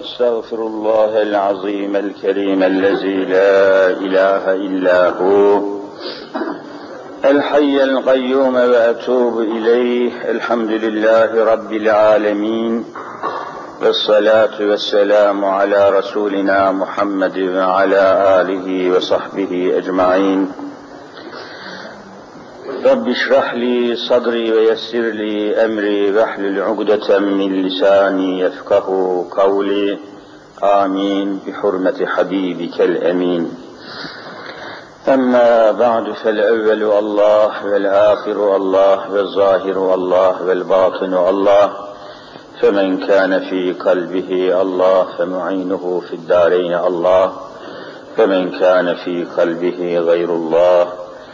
أستغفر الله العظيم الكريم الذي لا إله إلا هو الحي القيوم وأتوب إليه. الحمد لله رب العالمين والصلاة والسلام على رسولنا محمد وعلى آله وصحبه أجمعين. رب اشرح لي صدري ويسر لي أمري واحلل عقدة من لساني يفقه قولي. آمين بحرمة حبيبك الأمين. أما بعد فالأول الله والآخر الله والظاهر الله والباطن الله، فمن كان في قلبه الله فمعينه في الدارين الله، فمن كان في قلبه غير الله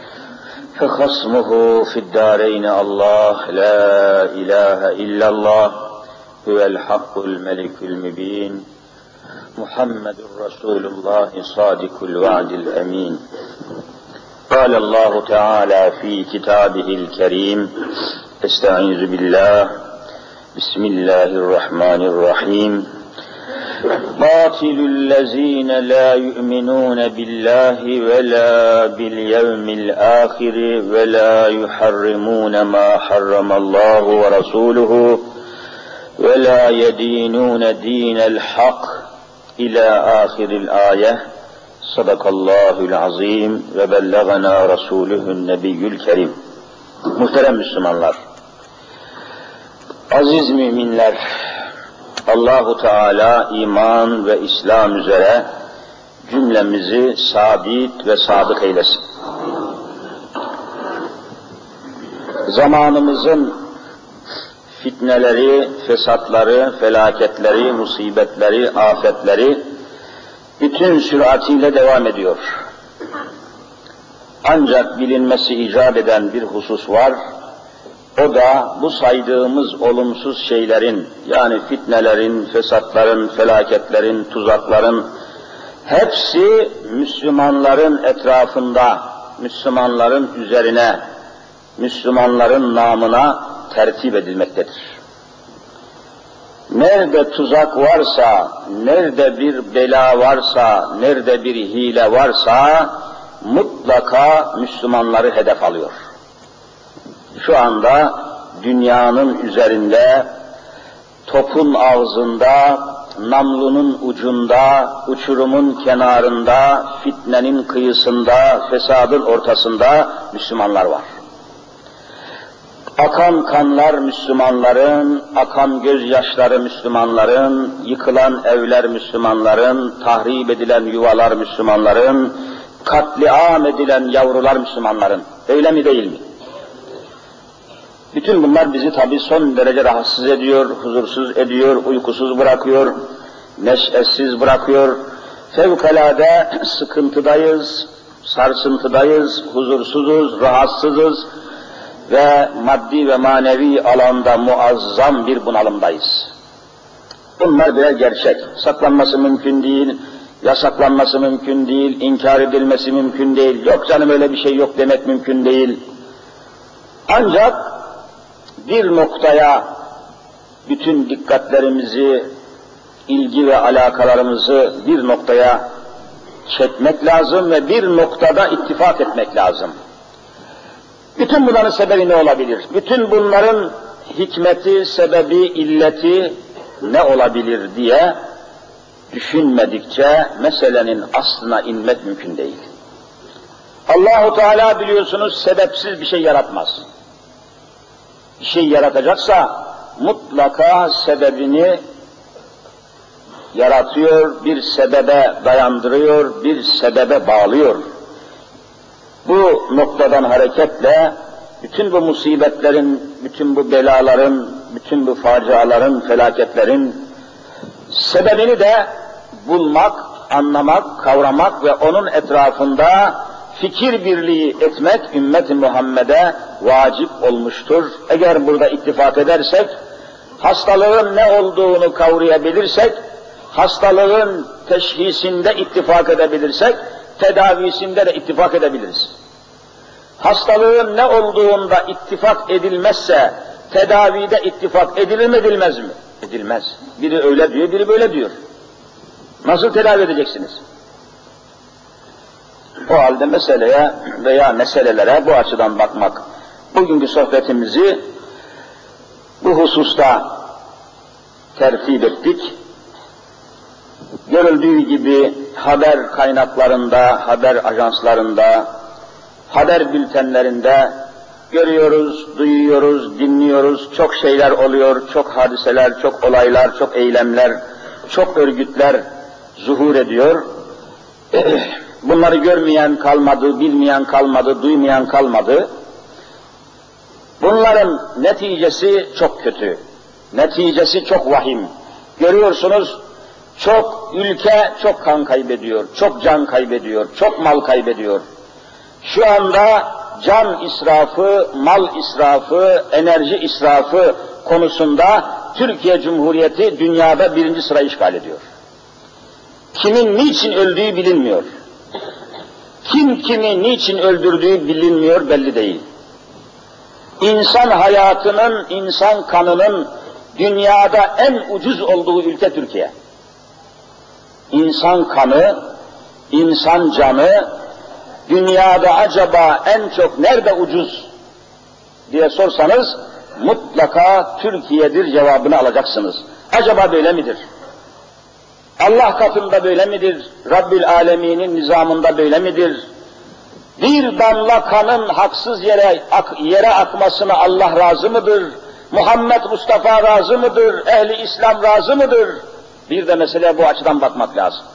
فخصمه في الدارين الله. لا إله إلا الله هو الحق الملك المبين، محمد رسول الله صادق الوعد الأمين. قال الله تعالى في كتابه الكريم: استعيذ بالله، بسم الله الرحمن الرحيم. قاتلوا الذين لا يؤمنون بالله ولا باليوم الآخر ولا يحرمون ما حرم الله ورسوله ولا يدينون دين الحق إلى آخر الآية. صدق الله العظيم ve bellagana Resuluhun Nebiyyül Kerim. Muhterem Müslümanlar, aziz müminler, Allahu Teala iman ve İslam üzere cümlemizi sabit ve sadık eylesin. Zamanımızın fitneleri, fesatları, felaketleri, musibetleri, afetleri bütün süratiyle devam ediyor. Ancak bilinmesi icap eden bir husus var. O da bu saydığımız olumsuz şeylerin, yani fitnelerin, fesatların, felaketlerin, tuzakların hepsi Müslümanların etrafında, Müslümanların üzerine, Müslümanların namına tertip edilmektedir. Nerede tuzak varsa, nerede bir bela varsa, nerede bir hile varsa mutlaka Müslümanları hedef alıyor. Şu anda dünyanın üzerinde, topun ağzında, namlunun ucunda, uçurumun kenarında, fitnenin kıyısında, fesadın ortasında Müslümanlar var. Akan kanlar Müslümanların, akan gözyaşları Müslümanların, yıkılan evler Müslümanların, tahrip edilen yuvalar Müslümanların, katliam edilen yavrular Müslümanların. Öyle mi değil mi? Bütün bunlar bizi tabii son derece rahatsız ediyor, huzursuz ediyor, uykusuz bırakıyor, neşesiz bırakıyor. Fevkalade sıkıntıdayız, sarsıntıdayız, huzursuzuz, rahatsızız ve maddi ve manevi alanda muazzam bir bunalımdayız. Bunlar birer gerçek. Saklanması mümkün değil, yasaklanması mümkün değil, inkar edilmesi mümkün değil, yok canım öyle bir şey yok demek mümkün değil. Ancak bir noktaya bütün dikkatlerimizi, ilgi ve alakalarımızı bir noktaya çekmek lazım ve bir noktada ittifak etmek lazım. Bütün bunların sebebi ne olabilir? Bütün bunların hikmeti, sebebi, illeti ne olabilir diye düşünmedikçe meselenin aslına inmek mümkün değil. Allahu Teala biliyorsunuz sebepsiz bir şey yaratmaz. Bir şey yaratacaksa mutlaka sebebini yaratıyor, bir sebebe dayandırıyor, bir sebebe bağlıyor. Bu noktadan hareketle bütün bu musibetlerin, bütün bu belaların, bütün bu faciaların, felaketlerin sebebini de bulmak, anlamak, kavramak ve onun etrafında fikir birliği etmek ümmet-i Muhammed'e vacip olmuştur. Eğer burada ittifak edersek, hastalığın ne olduğunu kavrayabilirsek, hastalığın teşhisinde ittifak edebilirsek, tedavisinde de ittifak edebiliriz. Hastalığın ne olduğunda ittifak edilmezse, tedavide ittifak edilir mi edilmez mi? Edilmez. Biri öyle diyor, biri böyle diyor. Nasıl tedavi edeceksiniz? O halde meseleye veya meselelere bu açıdan bakmak. Bugünkü sohbetimizi bu hususta tertip ettik. Görüldüğü gibi haber kaynaklarında, haber ajanslarında, haber bültenlerinde görüyoruz, duyuyoruz, dinliyoruz. Çok şeyler oluyor, çok hadiseler, çok olaylar, çok eylemler, çok örgütler zuhur ediyor. Bunları görmeyen kalmadı, bilmeyen kalmadı, duymayan kalmadı. Bunların neticesi çok kötü. Neticesi çok vahim. Görüyorsunuz, çok ülke çok kan kaybediyor, çok can kaybediyor, çok mal kaybediyor. Şu anda can israfı, mal israfı, enerji israfı konusunda Türkiye Cumhuriyeti dünyada 1. sırayı işgal ediyor. Kimin niçin öldüğü bilinmiyor. Kim kimi niçin öldürdüğü bilinmiyor, belli değil. İnsan hayatının, insan kanının dünyada en ucuz olduğu ülke Türkiye. İnsan kanı, insan canı dünyada acaba en çok nerede ucuz diye sorsanız mutlaka Türkiye'dir cevabını alacaksınız. Acaba böyle midir? Allah katında böyle midir? Rabbül Alemin'in nizamında böyle midir? Bir damla kanın haksız yere akmasına Allah razı mıdır? Muhammed Mustafa razı mıdır? Ehli İslam razı mıdır? Bir de meseleye bu açıdan bakmak lazım.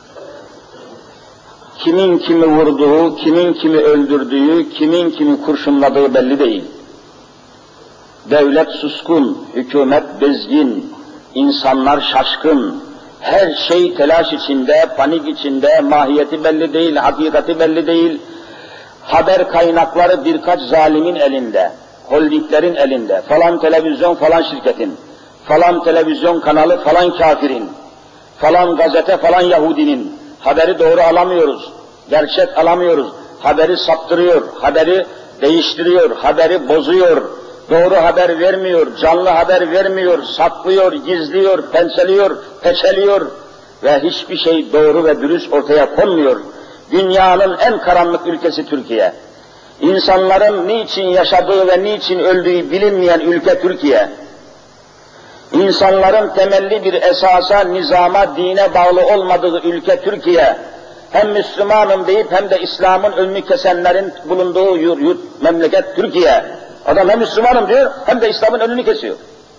Kimin kimi vurduğu, kimin kimi öldürdüğü, kimin kimi kurşunladığı belli değil. Devlet suskun, hükümet bezgin, insanlar şaşkın, her şey telaş içinde, panik içinde, mahiyeti belli değil, hakikati belli değil. Haber kaynakları birkaç zalimin elinde, holdinglerin elinde, falan televizyon falan şirketin, falan televizyon kanalı falan kafirin, falan gazete falan Yahudinin, haberi doğru alamıyoruz, gerçek alamıyoruz, haberi saptırıyor, haberi değiştiriyor, haberi bozuyor, doğru haber vermiyor, canlı haber vermiyor, saklıyor, gizliyor, penseliyor, peçeliyor ve hiçbir şey doğru ve dürüst ortaya konmuyor. Dünyanın en karanlık ülkesi Türkiye. İnsanların niçin yaşadığı ve niçin öldüğü bilinmeyen ülke Türkiye. İnsanların temelli bir esasa, nizama, dine bağlı olmadığı ülke Türkiye. Hem Müslümanım deyip hem de İslam'ın önünü kesenlerin bulunduğu memleket Türkiye. Adam hem Müslümanım diyor hem de İslam'ın önünü kesiyor.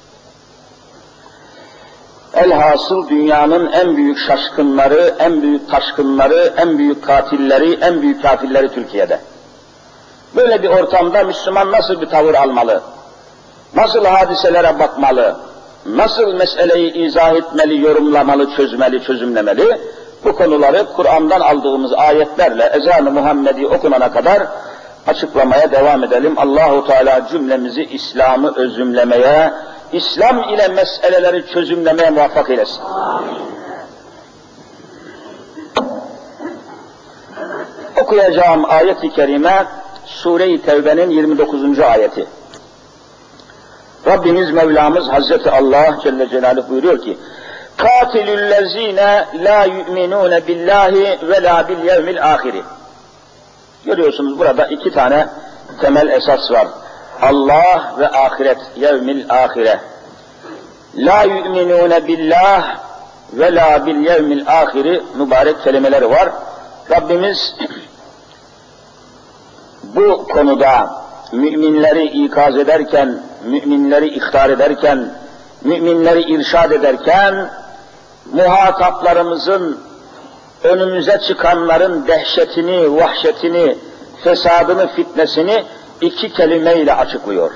Elhasıl dünyanın en büyük şaşkınları, en büyük taşkınları, en büyük katilleri, en büyük kafirleri Türkiye'de. Böyle bir ortamda Müslüman nasıl bir tavır almalı? Nasıl hadiselere bakmalı? Nasıl meseleyi izah etmeli, yorumlamalı, çözmeli, çözümlemeli? Bu konuları Kur'an'dan aldığımız ayetlerle ezan-ı Muhammedi okunana kadar açıklamaya devam edelim. Allahu Teala cümlemizi İslam'ı özümlemeye, İslam ile meseleleri çözümlemeye muvaffak eylesin. Okuyacağım ayet-i kerime Sure-i Tevbe'nin 29. ayeti. Rabbimiz Mevlamız Hazreti Allah Celle Celaluhu buyuruyor ki: "Katilüllezine la yu'minune billahi ve la bil yevmil ahiri." Görüyorsunuz burada iki tane temel esas var. Allah ve ahiret, yevmil ahire. La yu'minune billah ve la bil yevmil ahiri mübarek kelimeleri var. Rabbimiz bu konuda müminleri ikaz ederken, müminleri ihtar ederken, müminleri irşad ederken, muhataplarımızın önümüze çıkanların dehşetini, vahşetini, fesadını, fitnesini iki kelimeyle açıklıyor.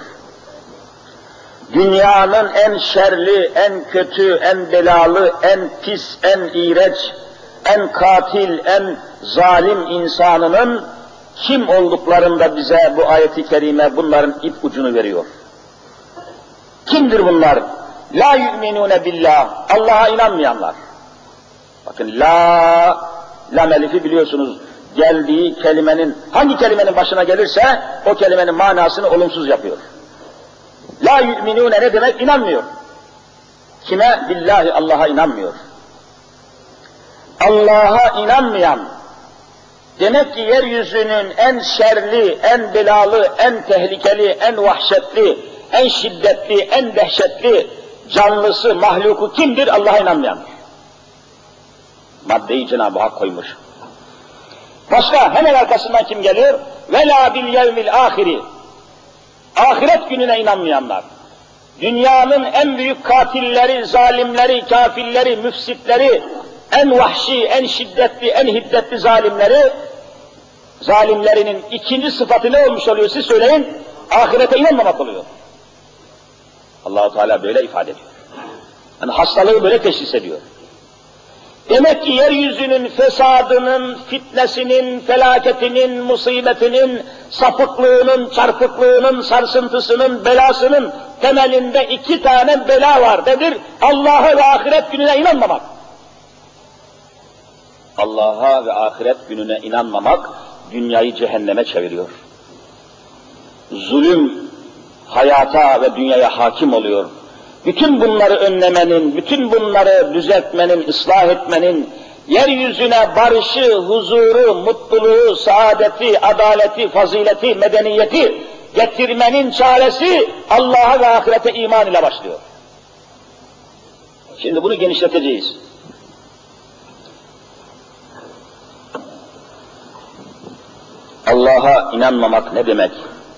Dünyanın en şerli, en kötü, en belalı, en pis, en iğrenç, en katil, en zalim insanının kim olduklarında bize bu ayet-i kerime bunların ip ucunu veriyor. Kimdir bunlar? La yu'minune billah, Allah'a inanmayanlar. Bakın la melifi biliyorsunuz, geldiği kelimenin, hangi kelimenin başına gelirse o kelimenin manasını olumsuz yapıyor. La yu'minune ne demek? İnanmıyor. Kime? Billahi, Allah'a inanmıyor. Allah'a inanmayan, demek ki yeryüzünün en şerli, en belalı, en tehlikeli, en vahşetli, en şiddetli, en dehşetli canlısı, mahluku kimdir? Allah'a inanmayandır. Maddeyi Cenab-ı Hak koymuş. Başka hemen arkasından kim geliyor? وَلَا بِالْيَوْمِ الْآخِرِ Ahiret gününe inanmayanlar. Dünyanın en büyük katilleri, zalimleri, kafirleri, müfsitleri, en vahşi, en şiddetli, en hiddetli zalimlerinin ikinci sıfatı ne olmuş oluyor siz söyleyin? Ahirete inanmamak oluyor. Allah-u Teala böyle ifade ediyor. Yani hastalığı böyle teşhis ediyor. Demek ki yeryüzünün fesadının, fitnesinin, felaketinin, musibetinin, sapıklığının, çarpıklığının, sarsıntısının, belasının temelinde iki tane bela var. Nedir? Allah'a ve ahiret gününe inanmamak. Allah'a ve ahiret gününe inanmamak, dünyayı cehenneme çeviriyor. Zulüm hayata ve dünyaya hakim oluyor. Bütün bunları önlemenin, bütün bunları düzeltmenin, ıslah etmenin, yeryüzüne barışı, huzuru, mutluluğu, saadeti, adaleti, fazileti, medeniyeti getirmenin çaresi Allah'a ve ahirete iman ile başlıyor. Şimdi bunu genişleteceğiz. Allah'a inanmamak ne demek?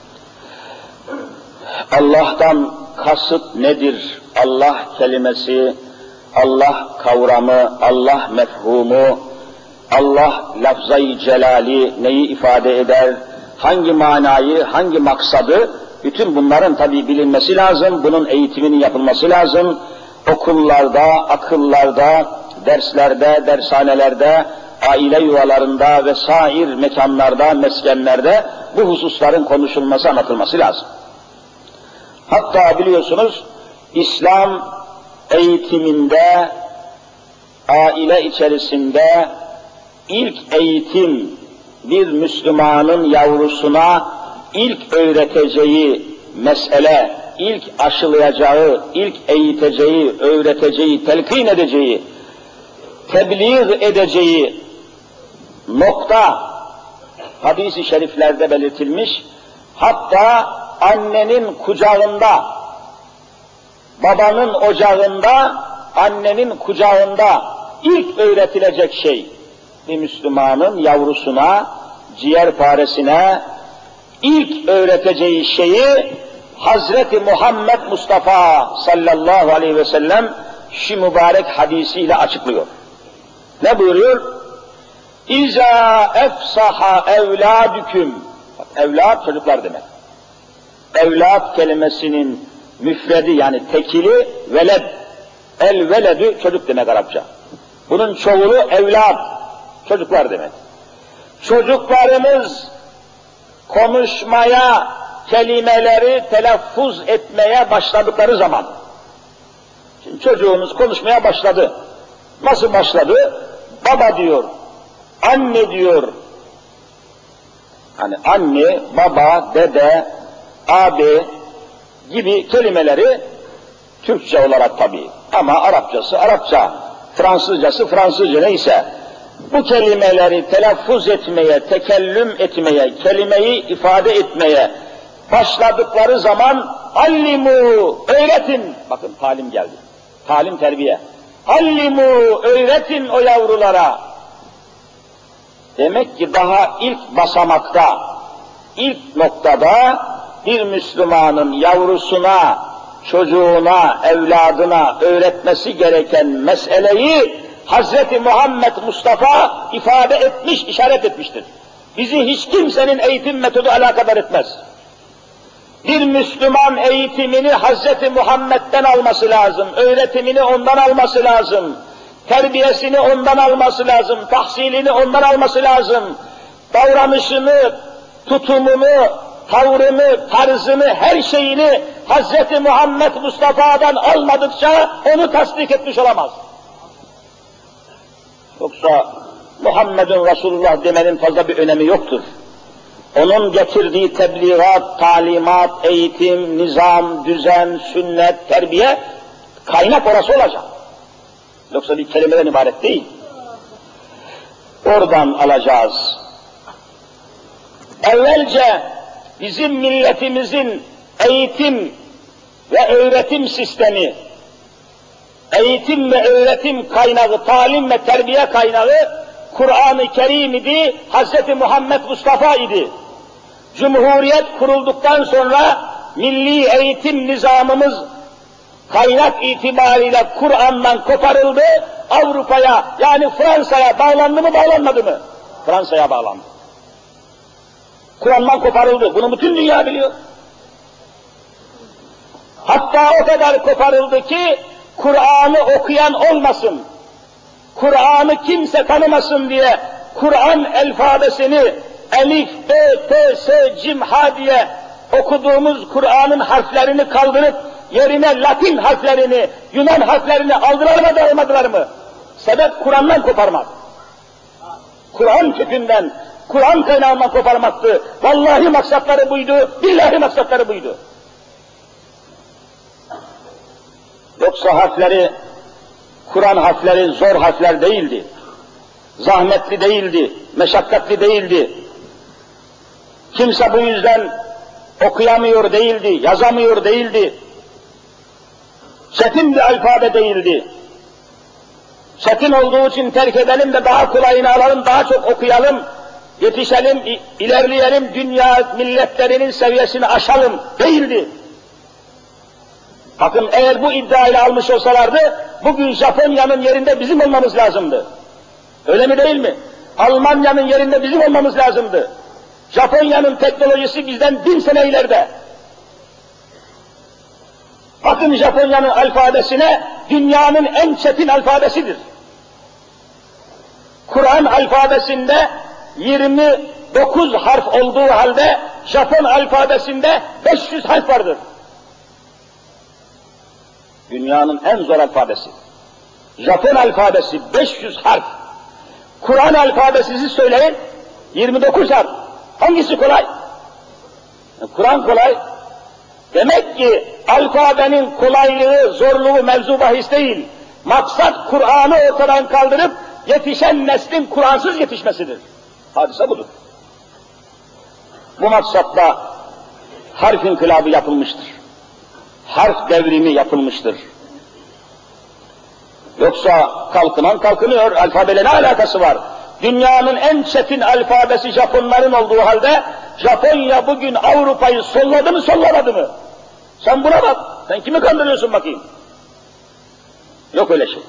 Allah'tan kasıt nedir? Allah kelimesi, Allah kavramı, Allah mefhumu, Allah lafzayı celali neyi ifade eder? Hangi manayı, hangi maksadı? Bütün bunların tabii bilinmesi lazım, bunun eğitiminin yapılması lazım. Okullarda, akıllarda, derslerde, dershanelerde, aile yuvalarında vesair mekanlarda, meskenlerde bu hususların konuşulması, anlatılması lazım. Hatta biliyorsunuz İslam eğitiminde, aile içerisinde ilk eğitim bir Müslümanın yavrusuna ilk öğreteceği mesele, ilk aşılayacağı, ilk eğiteceği, öğreteceği, telkin edeceği, tebliğ edeceği nokta hadis-i şeriflerde belirtilmiş. Hatta annenin kucağında, babanın ocağında, annenin kucağında ilk öğretilecek şey, bir Müslümanın yavrusuna, ciğerparesine ilk öğreteceği şeyi Hazreti Muhammed Mustafa sallallahu aleyhi ve sellem şu mübarek hadisiyle açıklıyor. Ne buyuruyor? İza efsaha evladüküm. Evlat çocuklar demek. Evlat kelimesinin müfredi yani tekili veled. El veledü çocuk demek Arapça. Bunun çoğulu evlat, çocuklar demek. Çocuklarımız konuşmaya, kelimeleri telaffuz etmeye başladıkları zaman, şimdi çocuğumuz konuşmaya başladı. Nasıl başladı? Baba diyor, anne diyor. Hani anne, baba, dede, abi gibi kelimeleri Türkçe olarak tabii ama Arapçası Arapça, Fransızcası Fransızca neyse bu kelimeleri telaffuz etmeye, tekellüm etmeye, kelimeyi ifade etmeye başladıkları zaman allimu, öğretin. Bakın talim geldi. Talim, terbiye. Allimu, öğretin o yavrulara. Demek ki daha ilk basamakta, ilk noktada bir Müslümanın yavrusuna, çocuğuna, evladına öğretmesi gereken meseleyi Hazreti Muhammed Mustafa ifade etmiş, işaret etmiştir. Bizi hiç kimsenin eğitim metodu alakadar etmez. Bir Müslüman eğitimini Hazreti Muhammed'den alması lazım, öğretimini ondan alması lazım, terbiyesini ondan alması lazım, tahsilini ondan alması lazım, davranışını, tutumunu, tavrını, tarzını, her şeyini Hazreti Muhammed Mustafa'dan almadıkça onu tasdik etmiş olamaz. Yoksa Muhammedun Resulullah demenin fazla bir önemi yoktur. Onun getirdiği tebliğat, talimat, eğitim, nizam, düzen, sünnet, terbiye, kaynak orası olacak. Yoksa bir kelimeden ibaret değil. oradan alacağız. Evvelce bizim milletimizin eğitim ve öğretim sistemi, eğitim ve öğretim kaynağı, talim ve terbiye kaynağı Kur'an-ı Kerim idi, Hz. Muhammed Mustafa idi. Cumhuriyet kurulduktan sonra milli eğitim nizamımız kaynak itibariyle Kur'an'dan koparıldı, Avrupa'ya yani Fransa'ya bağlandı mı bağlanmadı mı? Fransa'ya bağlandı. Kur'an'dan koparıldı, bunu bütün dünya biliyor. Hatta o kadar koparıldı ki Kur'an'ı okuyan olmasın, Kur'an'ı kimse tanımasın diye Kur'an alfabesini Elif, B, T, S, Cim, H diye okuduğumuz Kur'an'ın harflerini kaldırıp yerine Latin harflerini, Yunan harflerini aldılar mı da almadılar mı? Sebep Kur'an'dan koparmak. Kur'an kökünden, Kur'an kaynağından koparmaktı. Vallahi maksatları buydu, billahi maksatları buydu. Yoksa harfleri, Kur'an harfleri zor harfler değildi. Zahmetli değildi, meşakkatli değildi. Kimse bu yüzden okuyamıyor değildi, yazamıyor değildi. Çetin bir alfabe değildi. Çetin olduğu için terk edelim de daha kolayını alalım, daha çok okuyalım, yetişelim, ilerleyelim, dünya milletlerinin seviyesini aşalım değildi. Bakın eğer bu iddiayla almış olsalardı, bugün Japonya'nın yerinde bizim olmamız lazımdı. Öyle mi değil mi? Almanya'nın yerinde bizim olmamız lazımdı. Japonya'nın teknolojisi bizden 1000 sene ileride. Bakın Japonya'nın alfabesine, dünyanın en çetin alfabesidir. Kur'an alfabesinde 29 harf olduğu halde, Japon alfabesinde 500 harf vardır. Dünyanın en zor alfabesi. Japon alfabesi 500 harf. Kur'an alfabesi söyleyin, 29 harf. Hangisi kolay? Kur'an kolay. Demek ki alfabenin kolaylığı, zorluğu mevzu bahis değil. Maksat Kur'an'ı ortadan kaldırıp yetişen neslin Kur'ansız yetişmesidir. Hadise budur. Bu maksatla harf inkılabı yapılmıştır. Harf devrimi yapılmıştır. Yoksa kalkınan kalkınıyor, alfabeyle ne alakası var? Dünyanın en çetin alfabesi Japonların olduğu halde, Japonya bugün Avrupa'yı solladı mı sollamadı mı? Sen buna bak, sen kimi kandırıyorsun bakayım? Yok öyle şey.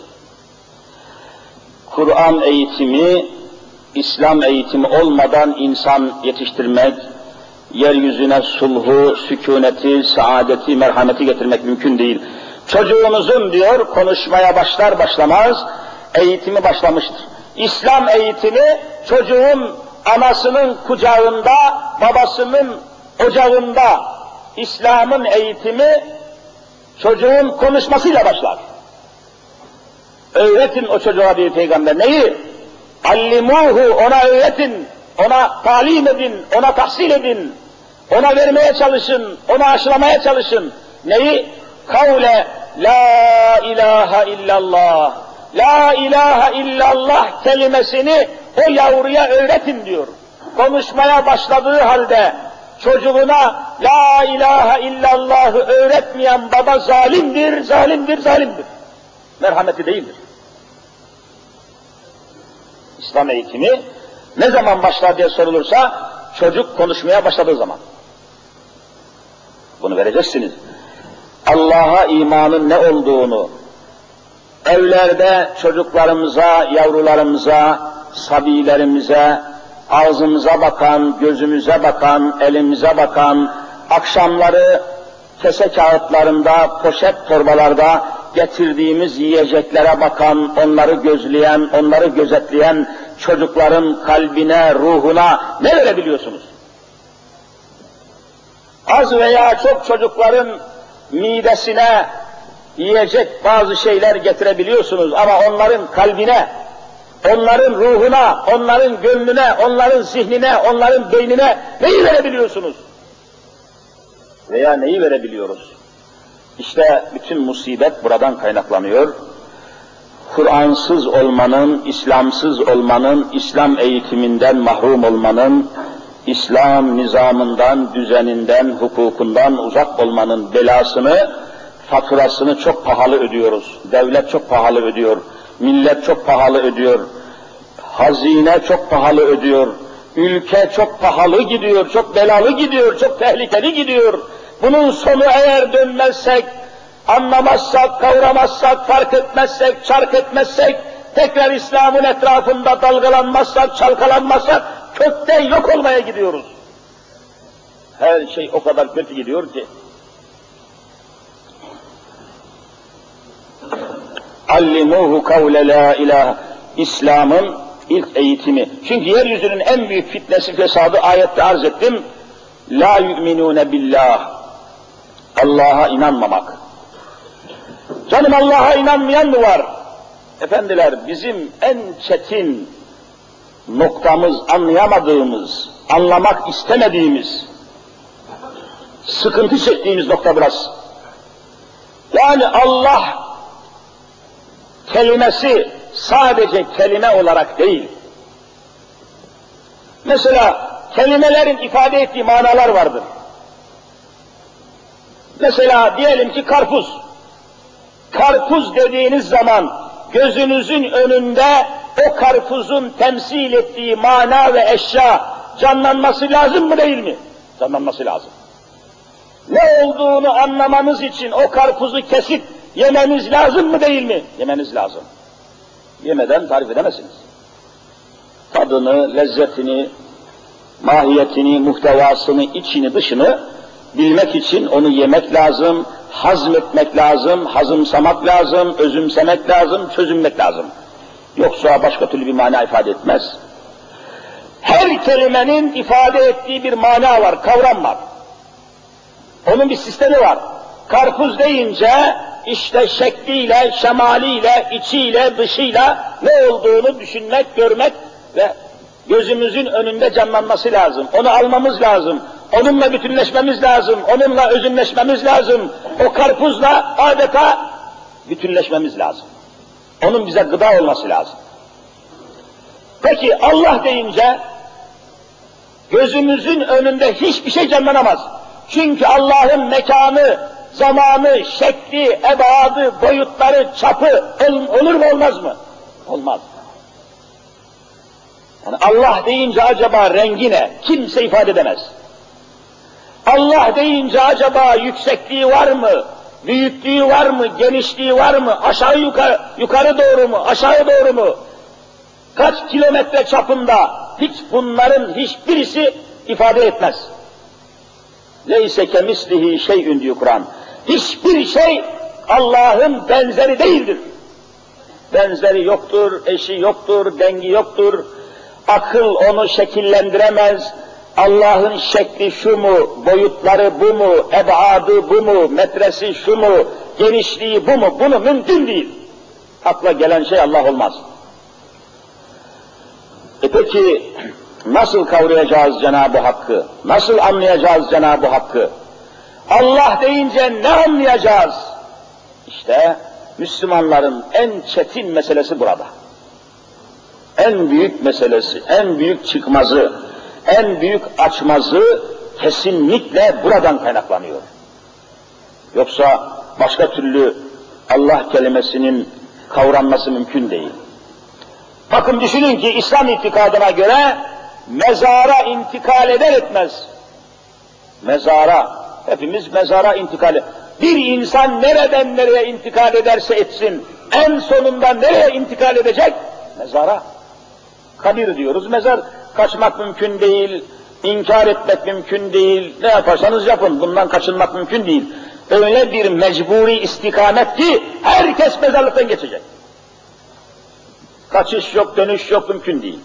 Kur'an eğitimi, İslam eğitimi olmadan insan yetiştirmek, yeryüzüne sulhu, sükûneti, saadeti, merhameti getirmek mümkün değil. Çocuğunuzun diyor, konuşmaya başlar başlamaz, eğitimi başlamıştır. İslam eğitimi, çocuğun anasının kucağında, babasının ocağında, İslam'ın eğitimi, çocuğun konuşmasıyla başlar. Öğretin o çocuğa bir peygamber. Neyi? Allimuhu, ona öğretin, ona talim edin, ona tahsil edin, ona vermeye çalışın, ona aşılamaya çalışın. Neyi? Kavle, la ilahe illallah, la ilahe illallah kelimesini o yavruya öğretin diyor. Konuşmaya başladığı halde çocuğuna la ilahe illallah'ı öğretmeyen baba zalimdir, zalimdir, zalimdir. Merhameti değildir. İslam eğitimi ne zaman başlar diye sorulursa, çocuk konuşmaya başladığı zaman. Bunu vereceksiniz. Allah'a imanın ne olduğunu, evlerde çocuklarımıza, yavrularımıza, sabilerimize, ağzımıza bakan, gözümüze bakan, elimize bakan, akşamları kese kağıtlarında, poşet torbalarda getirdiğimiz yiyeceklere bakan, onları gözleyen, onları gözetleyen çocukların kalbine, ruhuna ne verebiliyorsunuz? Az veya çok çocukların midesine yiyecek bazı şeyler getirebiliyorsunuz ama onların kalbine, onların ruhuna, onların gönlüne, onların zihnine, onların beynine neyi verebiliyorsunuz? Veya neyi verebiliyoruz? İşte bütün musibet buradan kaynaklanıyor. Kur'ansız olmanın, İslamsız olmanın, İslam eğitiminden mahrum olmanın, İslam nizamından, düzeninden, hukukundan uzak olmanın belasını, faturasını çok pahalı ödüyoruz. Devlet çok pahalı ödüyor, millet çok pahalı ödüyor, hazine çok pahalı ödüyor, ülke çok pahalı gidiyor, çok belalı gidiyor, çok tehlikeli gidiyor. Bunun sonu eğer dönmezsek, anlamazsak, kavramazsak, fark etmezsek, çark etmezsek, tekrar İslam'ın etrafında dalgalanmazsak, çalkalanmazsak, kökten yok olmaya gidiyoruz. Her şey o kadar kötü gidiyor ki. Allimuhu kavle la ilahe. İslam'ın ilk eğitimi. Çünkü yeryüzünün en büyük fitnesi, fesadı ayette arz ettim. La yu'minune billah. Allah'a inanmamak. Canım Allah'a inanmayan mı var? Efendiler, bizim en çetin noktamız, anlayamadığımız, anlamak istemediğimiz, sıkıntı çektiğimiz nokta burası. Yani Allah kelimesi sadece kelime olarak değil. Mesela kelimelerin ifade ettiği manalar vardır. Mesela diyelim ki karpuz. Karpuz dediğiniz zaman gözünüzün önünde o karpuzun temsil ettiği mana ve eşya canlanması lazım mı değil mi? Canlanması lazım. Ne olduğunu anlamanız için o karpuzu kesip yemeniz lazım mı değil mi? Yemeniz lazım. Yemeden tarif edemezsiniz. Tadını, lezzetini, mahiyetini, muhtevasını, içini, dışını bilmek için onu yemek lazım, hazmetmek lazım, hazımsamak lazım, özümsemek lazım, çözünmek lazım. Yoksa başka türlü bir mana ifade etmez. Her kelimenin ifade ettiği bir mana var, kavram var. Onun bir sistemi var. Karpuz deyince işte şekliyle, şemaliyle, içiyle, dışıyla ne olduğunu düşünmek, görmek ve gözümüzün önünde canlanması lazım. Onu almamız lazım. Onunla bütünleşmemiz lazım. Onunla özünleşmemiz lazım. O karpuzla adeta bütünleşmemiz lazım. Onun bize gıda olması lazım. Peki Allah deyince gözümüzün önünde hiçbir şey canlanamaz. Çünkü Allah'ın mekanı, zamanı, şekli, ebadı, boyutları, çapı olur mu olmaz mı? Olmaz. Yani Allah deyince acaba rengi ne? Kimse ifade edemez. Allah deyince acaba yüksekliği var mı? Büyüklüğü var mı? Genişliği var mı? Aşağı yukarı doğru mu? Aşağı doğru mu? Kaç kilometre çapında? Hiç bunların hiçbirisi ifade etmez. Leyse kemislihi şey'ün diyor Kur'an. Hiçbir şey Allah'ın benzeri değildir. Benzeri yoktur, eşi yoktur, dengi yoktur. Akıl onu şekillendiremez. Allah'ın şekli şu mu, boyutları bu mu, ebadı bu mu, metresi şu mu, genişliği bu mu? Bunu mümkün değil. Akla gelen şey Allah olmaz. Peki nasıl kavrayacağız Cenab-ı Hakk'ı? Nasıl anlayacağız Cenab-ı Hakk'ı? Allah deyince ne anlayacağız? İşte Müslümanların en çetin meselesi burada. En büyük meselesi, en büyük çıkmazı, en büyük açmazı kesinlikle buradan kaynaklanıyor. Yoksa başka türlü Allah kelimesinin kavranması mümkün değil. Bakın düşünün ki İslam itikadına göre mezara intikal eder etmez. Mezara, hepimiz mezara intikal eder. Bir insan nereden nereye intikal ederse etsin, en sonunda nereye intikal edecek? Mezara. Kabir diyoruz, mezar. Kaçmak mümkün değil, inkar etmek mümkün değil, ne yaparsanız yapın, bundan kaçınmak mümkün değil. Öyle bir mecburi istikamet ki herkes mezarlıktan geçecek. Kaçış yok, dönüş yok, mümkün değil.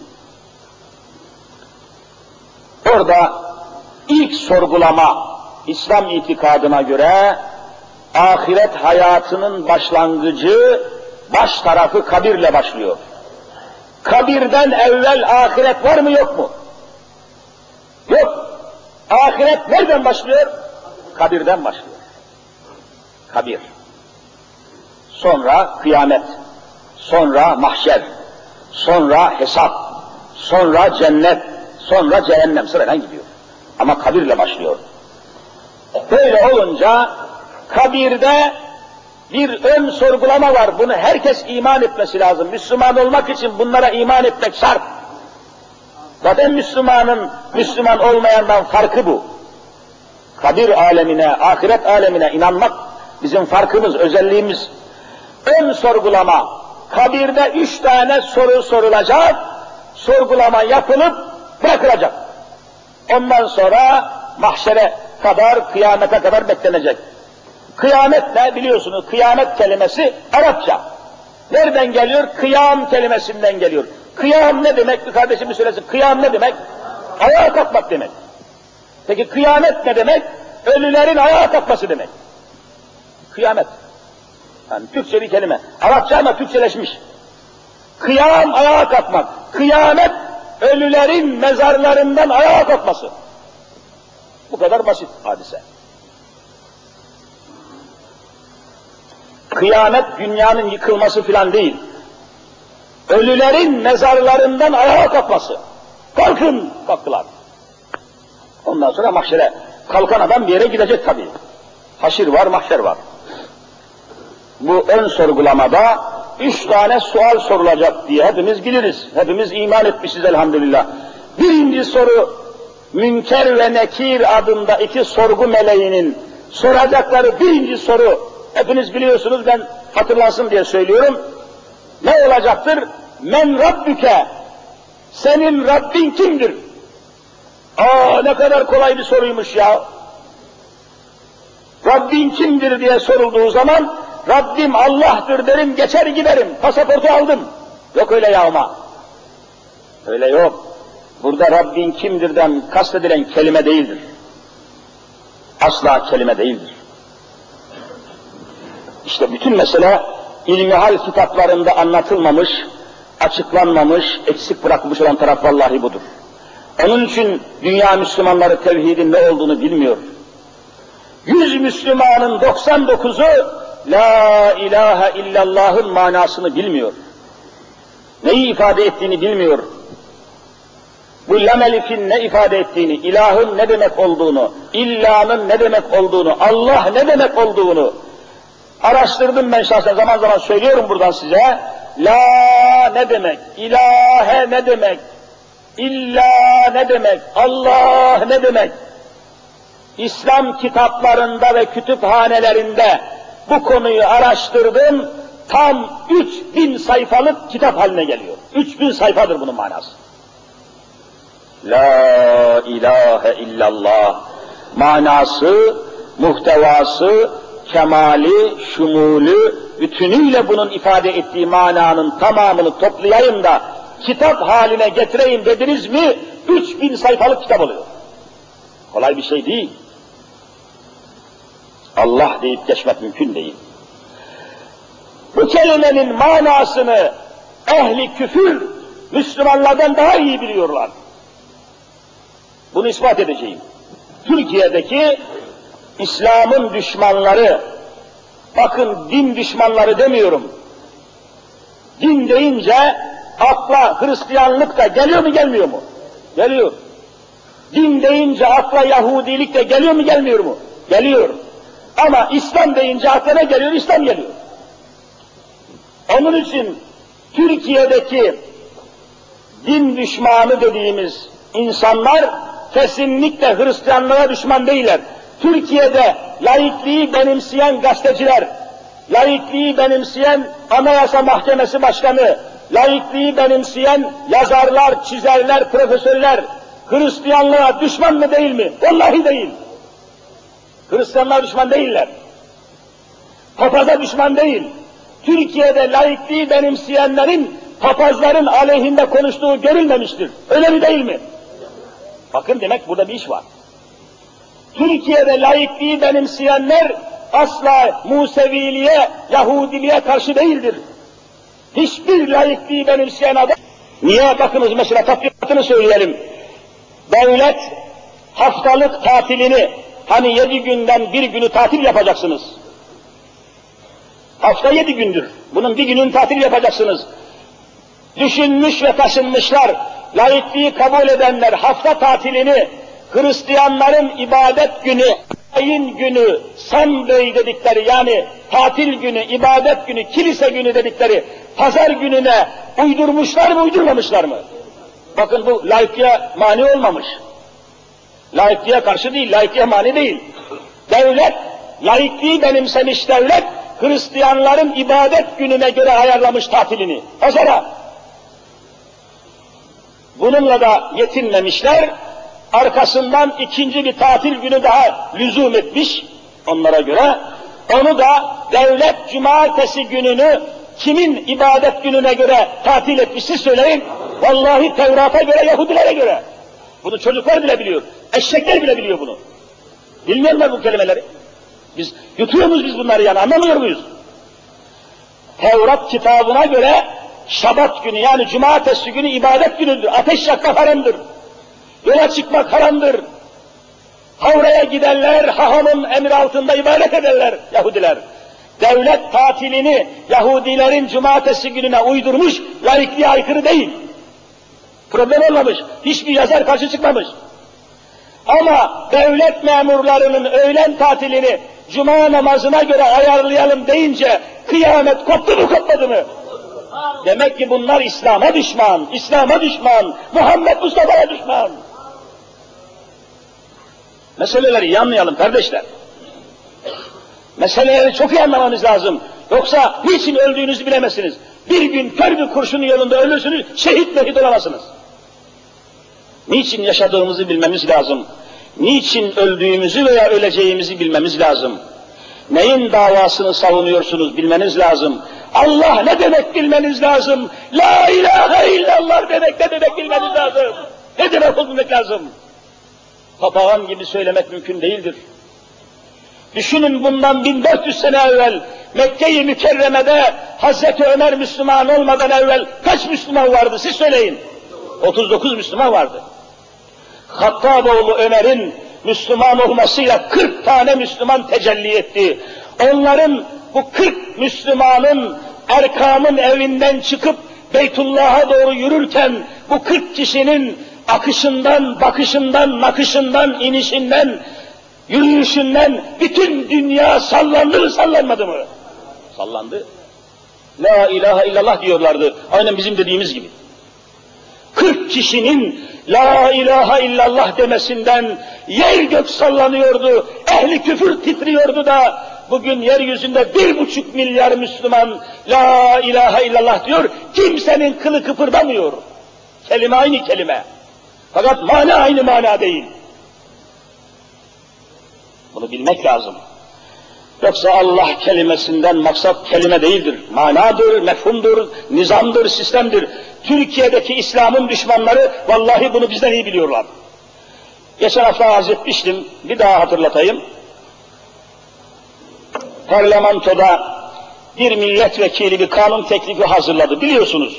Orada ilk sorgulama İslam itikadına göre ahiret hayatının başlangıcı, baş tarafı kabirle başlıyor. Kabirden evvel ahiret var mı yok mu? Yok. Ahiret nereden başlıyor? Kabirden başlıyor. Kabir. Sonra kıyamet. sonra mahşer, sonra hesap, sonra cennet, sonra cehennem sırayla gidiyor. Ama kabirle başlıyor. Böyle olunca kabirde bir ön sorgulama var. Bunu herkes iman etmesi lazım. Müslüman olmak için bunlara iman etmek şart. Zaten Müslümanın Müslüman olmayandan farkı bu. Kabir alemine, ahiret alemine inanmak bizim farkımız, özelliğimiz. Ön sorgulama. Kabirde 3 tane soru sorulacak, sorgulama yapılıp bırakılacak. Ondan sonra mahşere kadar, kıyamete kadar beklenecek. Kıyamet ne biliyorsunuz? Kıyamet kelimesi Arapça. Nereden geliyor? Kıyam kelimesinden geliyor. Kıyam ne demek? Bir kardeşimiz söylesin. Kıyam ne demek? Ayağa kalkmak demek. Peki kıyamet ne demek? Ölülerin ayağa kalkması demek. Kıyamet. Yani Türkçe bir kelime. Arapça ama Türkçeleşmiş. Kıyam ayağa kalkmak. Kıyamet ölülerin mezarlarından ayağa kalkması. Bu kadar basit hadise. Kıyamet dünyanın yıkılması filan değil. Ölülerin mezarlarından ayağa kalkması. Kalkın! Kalktılar. Ondan sonra mahşere. Kalkan adam bir yere gidecek tabii. Haşir var, mahşer var. Bu ön sorgulamada 3 tane sual sorulacak diye hepimiz biliriz. Hepimiz iman etmişiz elhamdülillah. Birinci soru, Münker ve Nekir adında 2 sorgu meleğinin soracakları birinci soru, hepiniz biliyorsunuz, ben hatırlansın diye söylüyorum. Ne olacaktır? Men Rabbüke, senin Rabbin kimdir? Ne kadar kolay bir soruymuş ya. Rabbin kimdir diye sorulduğu zaman, Rabbim Allah'tır derim, geçer giderim, pasaportu aldım. Yok öyle ya ama. Öyle yok. Burada Rabbin kimdirden kastedilen kelime değildir. Asla kelime değildir. İşte bütün mesele ilmihal kitaplarında anlatılmamış, açıklanmamış, eksik bırakmış olan taraf vallahi budur. Onun için dünya Müslümanları tevhidin ne olduğunu bilmiyor. 100 Müslümanın 99'u La ilahe illallah'ın manasını bilmiyor. Neyi ifade ettiğini bilmiyor. Bu lam elifin ne ifade ettiğini, ilahın ne demek olduğunu, illanın ne demek olduğunu, Allah ne demek olduğunu araştırdım ben şahsen, zaman zaman söylüyorum buradan size. La ne demek, ilahe ne demek, illa ne demek, Allah ne demek? İslam kitaplarında ve kütüphanelerinde bu konuyu araştırdım, tam 3000 sayfalık kitap haline geliyor. 3000 sayfadır bunun manası. La ilahe illallah manası, muhtevası, kemali, şumulü, bütünüyle bunun ifade ettiği mananın tamamını toplayayım da kitap haline getireyim dediniz mi, 3000 sayfalık kitap oluyor. Kolay bir şey değil. Allah deyip geçmek mümkün değil. Bu kelimenin manasını ehli küfür Müslümanlardan daha iyi biliyorlar. Bunu ispat edeceğim. Türkiye'deki İslam'ın düşmanları, bakın din düşmanları demiyorum. Din deyince akla Hristiyanlık da geliyor mu gelmiyor mu? Geliyor. Din deyince akla Yahudilik de geliyor mu gelmiyor mu? Geliyor. Ama İslam deyince akla ne geliyor? İslam geliyor. Onun için Türkiye'deki din düşmanı dediğimiz insanlar kesinlikle Hristiyanlığa düşman değiller. Türkiye'de laikliği benimseyen gazeteciler, laikliği benimseyen Anayasa Mahkemesi Başkanı, laikliği benimseyen yazarlar, çizerler, profesörler Hristiyanlığa düşman mı değil mi? Vallahi değil. Hristiyanlığa düşman değiller. Papaza düşman değil. Türkiye'de laikliği benimseyenlerin papazların aleyhinde konuştuğu görülmemiştir. Öyle mi değil mi? Bakın demek burada bir iş var. Türkiye'de laikliği benimseyenler asla Museviliğe, Yahudiliğe karşı değildir. Hiçbir laikliği benimseyen adam... Niye? Bakınız mesela tatbikatını söyleyelim. Devlet haftalık tatilini, hani 7 günden bir günü tatil yapacaksınız. Hafta 7 gündür. Bunun bir günün tatil yapacaksınız. Düşünmüş ve taşınmışlar, laikliği kabul edenler hafta tatilini Hristiyanların ibadet günü, ayin günü, Sunday dedikleri yani tatil günü, ibadet günü, kilise günü dedikleri pazar gününe uydurmuşlar mı, uydurmamışlar mı? Bakın bu laikliğe mani olmamış. Laikliğe karşı değil, laikliğe mani değil. Devlet, laikliği benimsemiş devlet, Hristiyanların ibadet gününe göre ayarlamış tatilini, pazara. Bununla da yetinmemişler, arkasından ikinci bir tatil günü daha lüzum etmiş onlara göre. Onu da devlet cumartesi gününü kimin ibadet gününe göre tatil etmişse söyleyin. Vallahi Tevrat'a göre, Yahudilere göre. Bunu çocuklar bile biliyor, eşekler bile biliyor bunu. Bilmiyorlar bu kelimeleri. Biz yutuyor muyuz biz bunları yani, anlamıyor muyuz? Tevrat kitabına göre Şabat günü yani cumartesi günü ibadet günüdür. Ateş yakmak haramdır. Yola çıkmak haramdır. Havraya giderler, hahamın emri altında ibadet ederler Yahudiler. Devlet tatilini Yahudilerin cumartesi gününe uydurmuş, laikliğe aykırı değil. Problem olmamış, hiçbir yazar karşı çıkmamış. Ama devlet memurlarının öğlen tatilini cuma namazına göre ayarlayalım deyince kıyamet koptu mu kopmadı mı? Demek ki bunlar İslam'a düşman, İslam'a düşman, Muhammed Mustafa'ya düşman. Meseleleri iyi anlayalım kardeşler. Meseleleri çok iyi anlamanız lazım. Yoksa niçin öldüğünüzü bilemezsiniz. Bir gün kör bir kurşunun yolunda ölürsünüz, şehit mehit olamazsınız. Niçin yaşadığımızı bilmemiz lazım. Niçin öldüğümüzü veya öleceğimizi bilmemiz lazım. Neyin davasını savunuyorsunuz bilmeniz lazım. Allah ne demek bilmeniz lazım. La ilahe illallah demek ne demek bilmeniz lazım. Ne demek bilmek lazım. Papağan gibi söylemek mümkün değildir. Düşünün bundan 1400 sene evvel Mekke-i Mükerreme'de Hazreti Ömer Müslüman olmadan evvel kaç Müslüman vardı siz söyleyin. 39 Müslüman vardı. Hattaboğlu Ömer'in Müslüman olmasıyla 40 tane Müslüman tecelli etti. Onların bu 40 Müslümanın Erkam'ın evinden çıkıp Beytullah'a doğru yürürken bu 40 kişinin akışından, bakışından, nakışından, inişinden, yürüyüşünden bütün dünya sallandı mı sallanmadı mı? Sallandı. La ilahe illallah diyorlardı. Aynen bizim dediğimiz gibi. 40 kişinin la ilahe illallah demesinden yer gök sallanıyordu, ehli küfür titriyordu da bugün yeryüzünde 1,5 milyar Müslüman la ilahe illallah diyor, kimsenin kılı kıpırdamıyor. Kelime aynı kelime. Fakat mana aynı mana değil. Bunu bilmek lazım. Yoksa Allah kelimesinden maksat kelime değildir. Manadır, mefhumdur, nizamdır, sistemdir. Türkiye'deki İslam'ın düşmanları vallahi bunu bizden iyi biliyorlar. Geçen hafta arz etmiştim, bir daha hatırlatayım. Parlamentoda bir milletvekili bir kanun teklifi hazırladı, biliyorsunuz.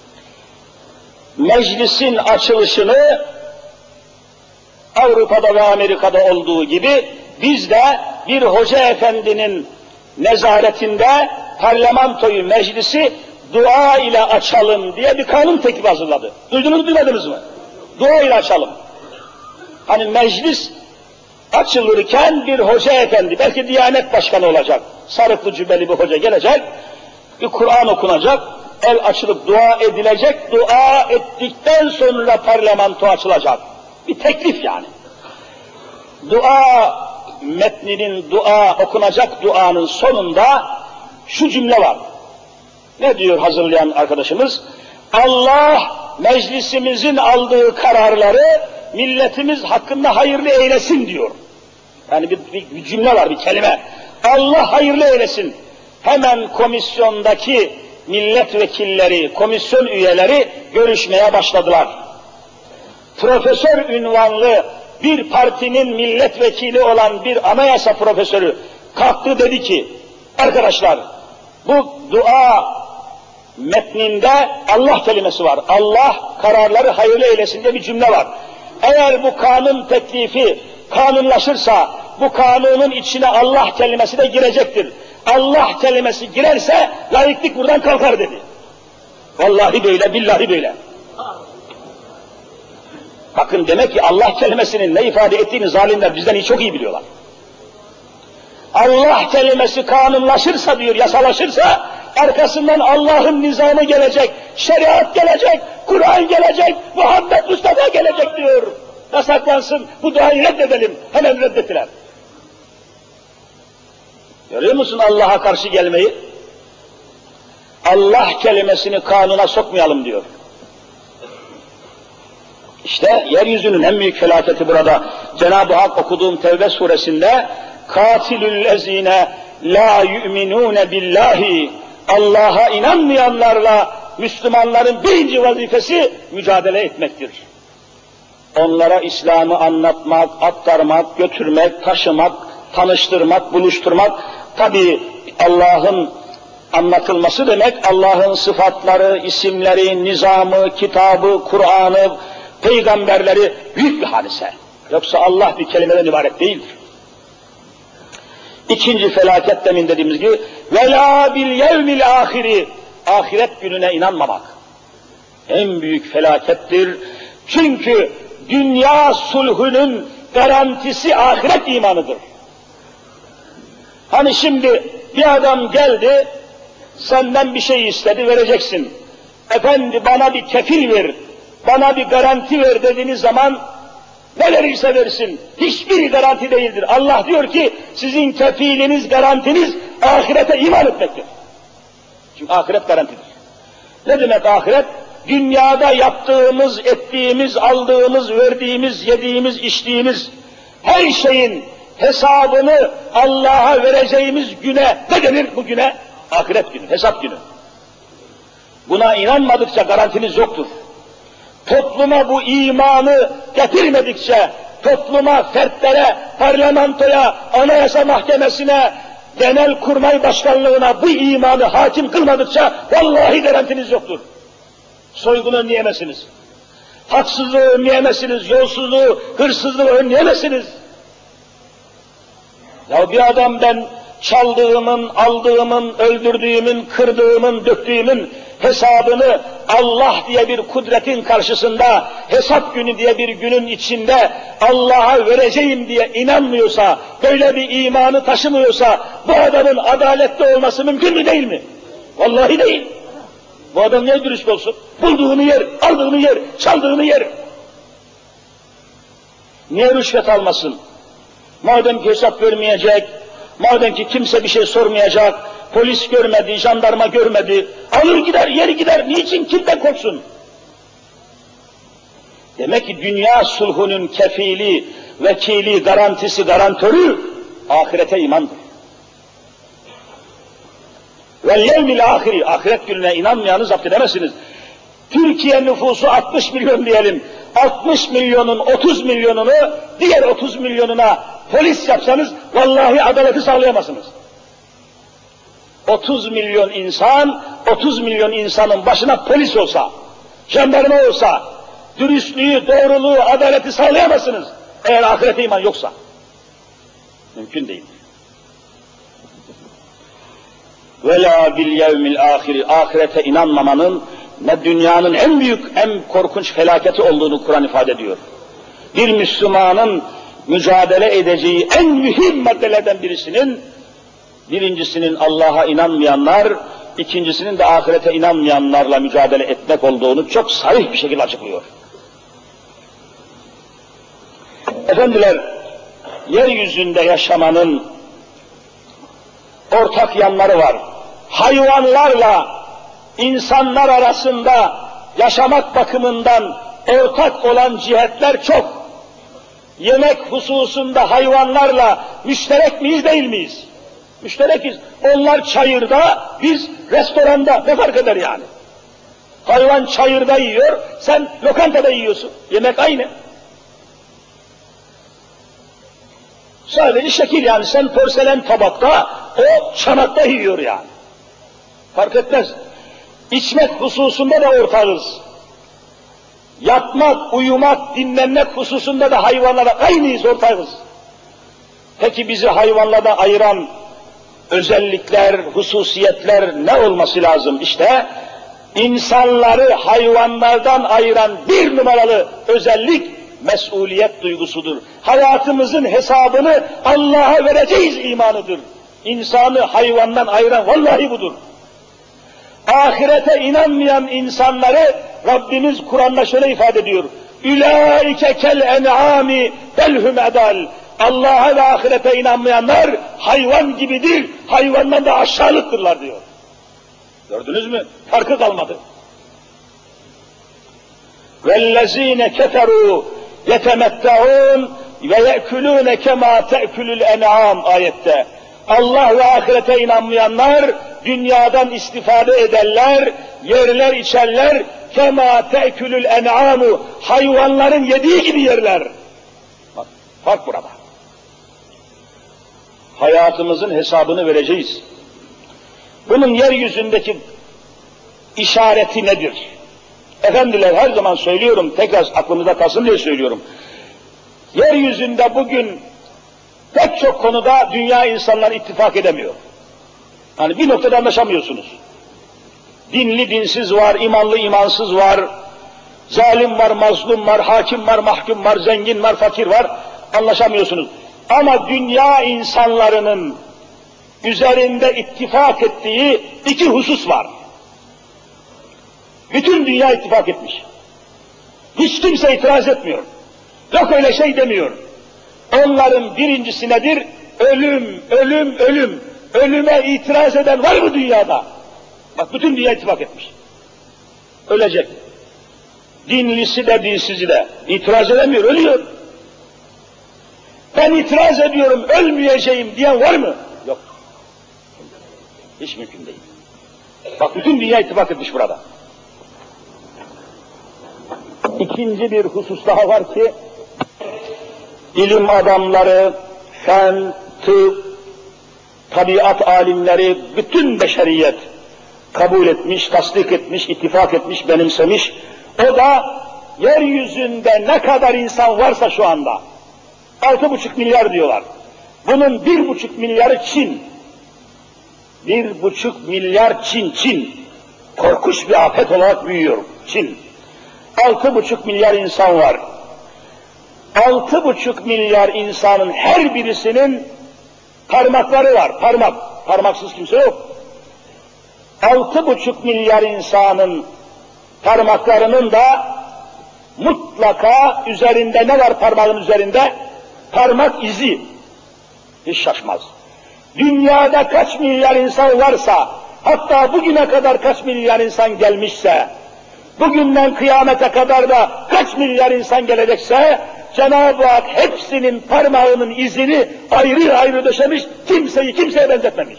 Meclisin açılışını Avrupa'da ve Amerika'da olduğu gibi biz de bir hoca efendinin nezaretinde parlamentoyu, meclisi dua ile açalım diye bir kanun teklifi hazırladı. Duydunuz mu, duymadınız mı? Dua ile açalım. Hani meclis açılırken bir hoca efendi, belki Diyanet Başkanı olacak, sarıklı cübbeli bir hoca gelecek, bir Kur'an okunacak, el açılıp dua edilecek, dua ettikten sonra parlamento açılacak. Bir teklif yani. Dua metninin, okunacak duanın sonunda şu cümle var. Ne diyor hazırlayan arkadaşımız? Allah meclisimizin aldığı kararları milletimiz hakkında hayırlı eylesin diyor. Yani bir cümle var, bir kelime. Allah hayırlı eylesin. Hemen komisyondaki milletvekilleri, komisyon üyeleri görüşmeye başladılar. Profesör ünvanlı bir partinin milletvekili olan bir anayasa profesörü kalktı, dedi ki, arkadaşlar bu dua metninde Allah kelimesi var. Allah kararları hayırlı eylesin diye bir cümle var. Eğer bu kanun teklifi kanunlaşırsa bu kanunun içine Allah kelimesi de girecektir. Allah kelimesi girerse laiklik buradan kalkar dedi. Vallahi böyle, billahi böyle. Bakın demek ki Allah kelimesinin ne ifade ettiğini zalimler bizden çok iyi biliyorlar. Allah kelimesi kanunlaşırsa diyor, yasalaşırsa, arkasından Allah'ın nizamı gelecek, şeriat gelecek, Kur'an gelecek, Muhammed Mustafa gelecek diyor. Yasaklansın, bu duayı reddedelim. Hemen reddettiler. Görüyor musun Allah'a karşı gelmeyi? Allah kelimesini kanuna sokmayalım diyor. İşte yeryüzünün en büyük felaketi burada. Cenab-ı Hak okuduğum Tevbe suresinde katilüllezine la yu'minune billahi, Allah'a inanmayanlarla Müslümanların birinci vazifesi mücadele etmektir. Onlara İslam'ı anlatmak, aktarmak, götürmek, taşımak, tanıştırmak, buluşturmak, tabi Allah'ın anlatılması demek, Allah'ın sıfatları, isimleri, nizamı, kitabı, Kur'an'ı, peygamberleri büyük bir hadise. Yoksa Allah bir kelimeden ibaret değildir. İkinci felaket demin dediğimiz gibi وَلَا بِالْيَوْمِ الْآخِرِ, ahiret gününe inanmamak en büyük felakettir. Çünkü dünya sulhunun garantisi ahiret imanıdır. Hani şimdi bir adam geldi, senden bir şey istedi, vereceksin. Efendi bana bir kefil ver, bana bir garanti ver dediğiniz zaman ne verirse versin, hiçbir garanti değildir. Allah diyor ki sizin kefiliniz, garantiniz ahirete iman etmektir. Çünkü ahiret garantidir. Ne demek ahiret? Dünyada yaptığımız, ettiğimiz, aldığımız, verdiğimiz, yediğimiz, içtiğimiz her şeyin hesabını Allah'a vereceğimiz güne ne denir bu güne? Ahiret günü, hesap günü. Buna inanmadıkça garantiniz yoktur. Topluma bu imanı getirmedikçe, topluma, fertlere, parlamentoya, anayasa mahkemesine, genelkurmay başkanlığına bu imanı hakim kılmadıkça vallahi garantiniz yoktur. Soygunu önleyemezsiniz. Haksızlığı önleyemezsiniz, yolsuzluğu, hırsızlığı önleyemezsiniz. Ya bir adam ben çaldığımın, aldığımın, öldürdüğümün, kırdığımın, döktüğümün hesabını Allah diye bir kudretin karşısında, hesap günü diye bir günün içinde Allah'a vereceğim diye inanmıyorsa, böyle bir imanı taşımıyorsa, bu adamın adaletli olması mümkün mü değil mi? Vallahi değil. Bu adam niye dürüst olsun? Bulduğunu yer, aldığını yer, çaldığını yer. Niye rüşvet almasın? Madem ki hesap vermeyecek, madem ki kimse bir şey sormayacak, polis görmedi, jandarma görmedi, alır gider, yeri gider, niçin, kimden korksun? Demek ki dünya sulhunun kefili, vekili, garantisi, garantörü ahirete imandır. Vel yevmil ahiri, ahiret gününe inanmayanı zapt edemezsiniz. Türkiye nüfusu 60 milyon diyelim, 60 milyonun 30 milyonunu diğer 30 milyonuna polis yapsanız vallahi adaleti sağlayamazsınız. 30 milyon insan, 30 milyon insanın başına polis olsa, jandarma olsa, dürüstlüğü, doğruluğu, adaleti sağlayamazsınız. Eğer ahirete iman yoksa. Mümkün değil. وَلَا بِالْيَوْمِ الْآخِرِ, ahirete inanmamanın ne dünyanın en büyük, en korkunç felaketi olduğunu Kur'an ifade ediyor. Bir Müslümanın mücadele edeceği en mühim maddelerden birincisinin Allah'a inanmayanlar, ikincisinin de ahirete inanmayanlarla mücadele etmek olduğunu çok sarih bir şekilde açıklıyor. Efendiler, yeryüzünde yaşamanın ortak yanları var. Hayvanlarla insanlar arasında yaşamak bakımından ortak olan cihetler çok. Yemek hususunda hayvanlarla müşterek miyiz, değil miyiz? Müşterekiz. Onlar çayırda, biz restoranda. Ne fark eder yani? Hayvan çayırda yiyor, sen lokantada yiyorsun. Yemek aynı. Sadece şekil yani, sen porselen tabakta, o çanakta yiyor yani. Fark etmez. İçmek hususunda da ortağız. Yatmak, uyumak, dinlenmek hususunda da hayvanlara aynıyız, ortağız. Peki bizi hayvanlardan ayıran özellikler, hususiyetler ne olması lazım? İşte insanları hayvanlardan ayıran bir numaralı özellik mesuliyet duygusudur. Hayatımızın hesabını Allah'a vereceğiz imanıdır. İnsanı hayvandan ayıran vallahi budur. Ahirete inanmayan insanları Rabbimiz Kur'an'da şöyle ifade ediyor. Ulaike kel en'ami belhum edal. Allah'a ve ahirete inanmayanlar hayvan gibidir, hayvandan da aşağılıktırlar diyor. Gördünüz mü? Farkı kalmadı. وَالَّذ۪ينَ كَفَرُوا يَتَمَتَّعُونَ وَيَأْكُلُونَ كَمَا تَأْكُلُ الْاَنْعَامِ ayette. Allah ve ahirete inanmayanlar dünyadan istifade ederler, yerler içerler, kema te'külül en'amu, hayvanların yediği gibi yerler. Bak, fark burada. Hayatımızın hesabını vereceğiz. Bunun yeryüzündeki işareti nedir? Efendiler her zaman söylüyorum, tekrar aklımıza kalsın diye söylüyorum. Yeryüzünde bugün pek çok konuda dünya insanları ittifak edemiyor. Yani bir noktada anlaşamıyorsunuz. Dinli dinsiz var, imanlı imansız var, zalim var, mazlum var, hakim var, mahkum var, zengin var, fakir var, anlaşamıyorsunuz. Ama dünya insanlarının üzerinde ittifak ettiği iki husus var. Bütün dünya ittifak etmiş. Hiç kimse itiraz etmiyor. Yok öyle şey demiyor. Onların birincisi nedir? Ölüm, ölüm, ölüm. Ölüme itiraz eden var mı dünyada? Bak bütün dünya ittifak etmiş. Ölecek. Dinlisi de dinsizi de. İtiraz edemiyor, ölüyor. Ben itiraz ediyorum, ölmeyeceğim diyen var mı? Yok. Hiç mümkün değil. Bak bütün dünya ittifak etmiş burada. İkinci bir husus daha var ki, ilim adamları, fen, tıp, tabiat alimleri, bütün beşeriyet kabul etmiş, tasdik etmiş, ittifak etmiş, benimsemiş. O da yeryüzünde ne kadar insan varsa şu anda, 6,5 milyar diyorlar. Bunun 1,5 milyarı Çin. 1,5 milyar Çin. Korkunç bir afet olarak büyüyor Çin. 6,5 milyar insan var. 6,5 milyar insanın her birisinin parmakları var, parmaksız kimse yok. 6,5 milyar insanın parmaklarının da mutlaka üzerinde ne var parmağın üzerinde? Parmak izi. Hiç şaşmaz. Dünyada kaç milyar insan varsa, hatta bugüne kadar kaç milyar insan gelmişse, bugünden kıyamete kadar da kaç milyar insan gelecekse, Cenab-ı Hak hepsinin parmağının izini ayrı ayrı döşemiş, kimseyi kimseye benzetmemiş.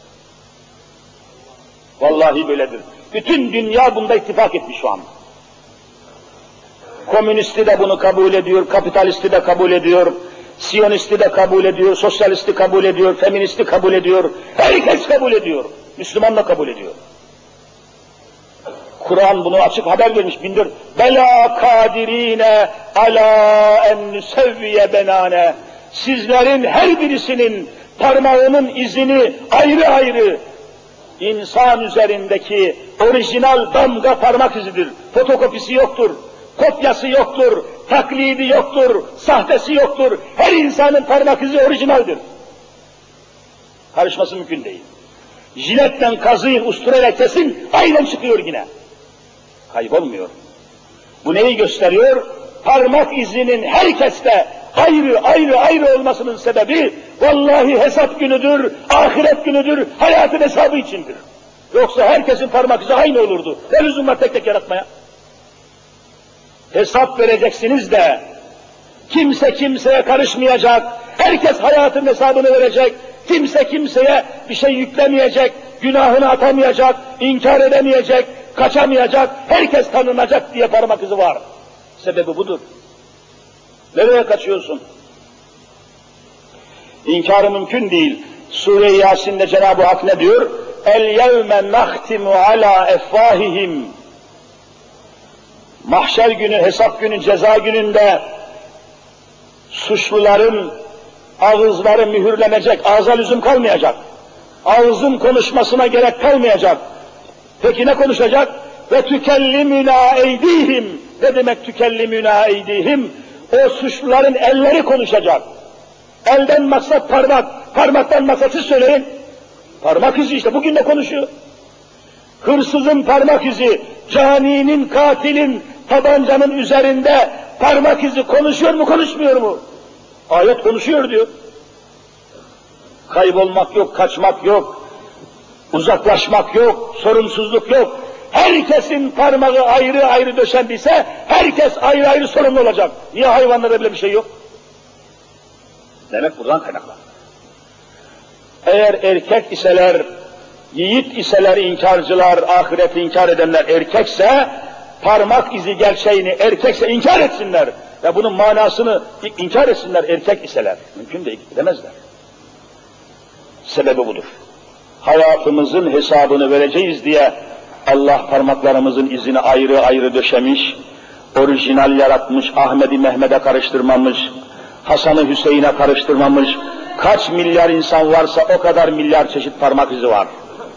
Vallahi böyledir. Bütün dünya bunda ittifak etmiş şu an. Komünisti de bunu kabul ediyor, kapitalisti de kabul ediyor, Siyonisti de kabul ediyor, sosyalisti kabul ediyor, feministi kabul ediyor, herkes kabul ediyor, Müslüman da kabul ediyor. Kur'an bunu açık haber vermiş, bindir. Bela kadirine ala en nusevviye benane. Sizlerin her birisinin parmağının izini ayrı ayrı insan üzerindeki orijinal damga parmak izidir. Fotokopisi yoktur, kopyası yoktur, taklidi yoktur, sahtesi yoktur. Her insanın parmak izi orijinaldir. Karışması mümkün değil. Jiletten kazıyın, usturayla kesin, aynen çıkıyor yine. Kaybolmuyor. Bu neyi gösteriyor? Parmak izinin herkeste ayrı olmasının sebebi, vallahi hesap günüdür, ahiret günüdür, hayatın hesabı içindir. Yoksa herkesin parmak izi aynı olurdu. Ne lüzum var tek tek yaratmaya? Hesap vereceksiniz de, kimse kimseye karışmayacak, herkes hayatın hesabını verecek, kimse kimseye bir şey yüklemeyecek, günahını atamayacak, inkar edemeyecek, kaçamayacak, herkes tanınacak diye parmak izi var. Sebebi budur. Nereye kaçıyorsun? İnkarı mümkün değil. Sure-i Yasin'de Cenab-ı Hak ne diyor? El-yevme nahtimu ala effahihim. Mahşer günü, hesap günü, ceza gününde suçluların ağızları mühürlenecek, ağza lüzum kalmayacak. Ağzın konuşmasına gerek kalmayacak. Peki ne konuşacak? Ve tükellimüna eydihim. Ne demek tükellimüna eydihim? O suçluların elleri konuşacak. Elden maksat parmak, parmaktan maksat siz söyleyin. Parmak izi işte, bugün de konuşuyor. Hırsızın parmak izi, caninin, katilin tabancanın üzerinde parmak izi konuşuyor mu, konuşmuyor mu? Ayet konuşuyor diyor. Kaybolmak yok, kaçmak yok, uzaklaşmak yok, sorumsuzluk yok. Herkesin parmağı ayrı ayrı döşendiyse, herkes ayrı ayrı sorumlu olacak. Niye hayvanlarda bile bir şey yok? Demek buradan kaynaklı. Eğer erkek iseler, yiğit iseler inkarcılar, ahireti inkar edenler erkekse, parmak izi gerçeğini erkekse inkar etsinler. Ve bunun manasını inkar etsinler erkek iseler. Mümkün değil, edemezler. Sebebi budur. Hayatımızın hesabını vereceğiz diye Allah parmaklarımızın izini ayrı ayrı döşemiş, orijinal yaratmış, Ahmet'i Mehmet'e karıştırmamış, Hasan'ı Hüseyin'e karıştırmamış, kaç milyar insan varsa o kadar milyar çeşit parmak izi var.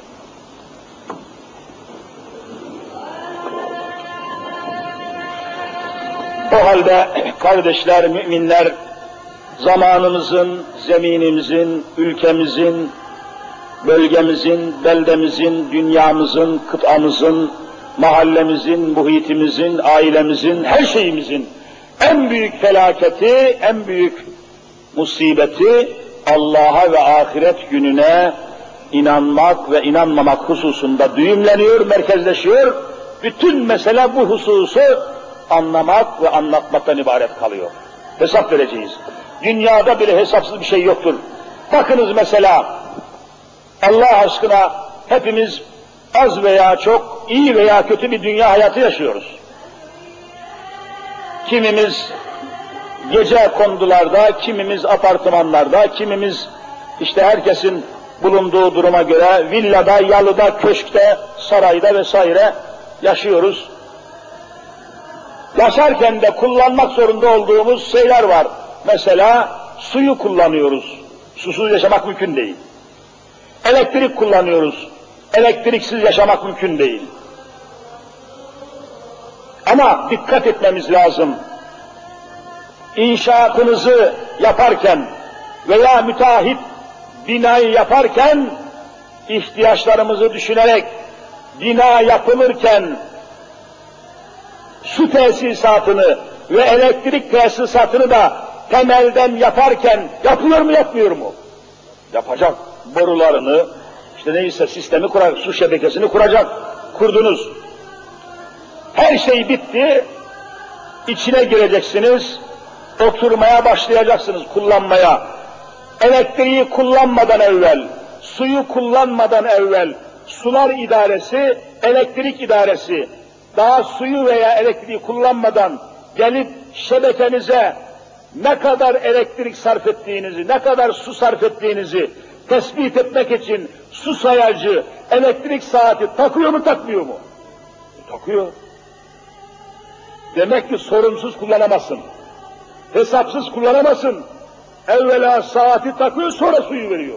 O halde kardeşler, müminler, zamanımızın, zeminimizin, ülkemizin, bölgemizin, beldemizin, dünyamızın, kıtamızın, mahallemizin, muhitimizin, ailemizin, her şeyimizin en büyük felaketi, en büyük musibeti Allah'a ve ahiret gününe inanmak ve inanmamak hususunda düğümleniyor, merkezleşiyor. Bütün mesele bu hususu anlamak ve anlatmaktan ibaret kalıyor. Hesap vereceğiz. Dünyada bile hesapsız bir şey yoktur. Bakınız mesela, Allah aşkına hepimiz az veya çok, iyi veya kötü bir dünya hayatı yaşıyoruz. Kimimiz gece kondularda, kimimiz apartmanlarda, kimimiz işte herkesin bulunduğu duruma göre villada, yalıda, köşkte, sarayda vesaire yaşıyoruz. Yaşarken de kullanmak zorunda olduğumuz şeyler var. Mesela suyu kullanıyoruz. Susuz yaşamak mümkün değil. Elektrik kullanıyoruz. Elektriksiz yaşamak mümkün değil. Ama dikkat etmemiz lazım. İnşaatınızı yaparken veya müteahhit binayı yaparken ihtiyaçlarımızı düşünerek bina yapılırken su tesisatını ve elektrik tesisatını da temelden yaparken yapıyor mu, yapmıyor mu? Yapacak. Borularını, işte neyse sistemi kuracak, su şebekesini kuracak. Kurdunuz. Her şey bitti. İçine gireceksiniz. Oturmaya başlayacaksınız, kullanmaya. Elektriği kullanmadan evvel, suyu kullanmadan evvel, sular idaresi, elektrik idaresi, daha suyu veya elektriği kullanmadan gelip şebekenize ne kadar elektrik sarf ettiğinizi, ne kadar su sarf ettiğinizi tespit etmek için su sayacı, elektrik saati takıyor mu, takmıyor mu? Takıyor. Demek ki sorumsuz kullanamazsın. Hesapsız kullanamazsın. Evvela saati takıyor, sonra suyu veriyor.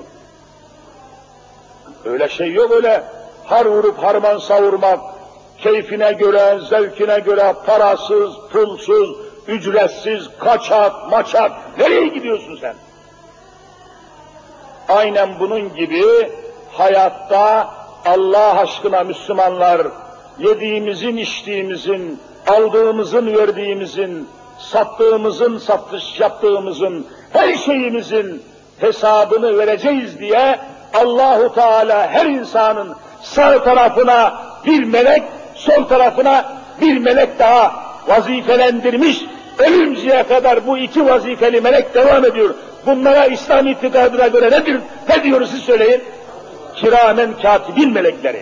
Öyle şey yok, öyle har vurup harman savurmak, keyfine göre, zevkine göre parasız, pulsuz, ücretsiz, kaçak, maçak, nereye gidiyorsun sen? Aynen bunun gibi hayatta Allah aşkına Müslümanlar, yediğimizin, içtiğimizin, aldığımızın, verdiğimizin, sattığımızın, satış yaptığımızın, her şeyimizin hesabını vereceğiz diye Allahu Teala her insanın sağ tarafına bir melek, sol tarafına bir melek daha vazifelendirmiş. Ölünceye kadar bu iki vazifeli melek devam ediyor. Bunlara İslam itikadına göre nedir? Ne diyoruz siz söyleyin? Kiramen katibin melekleri.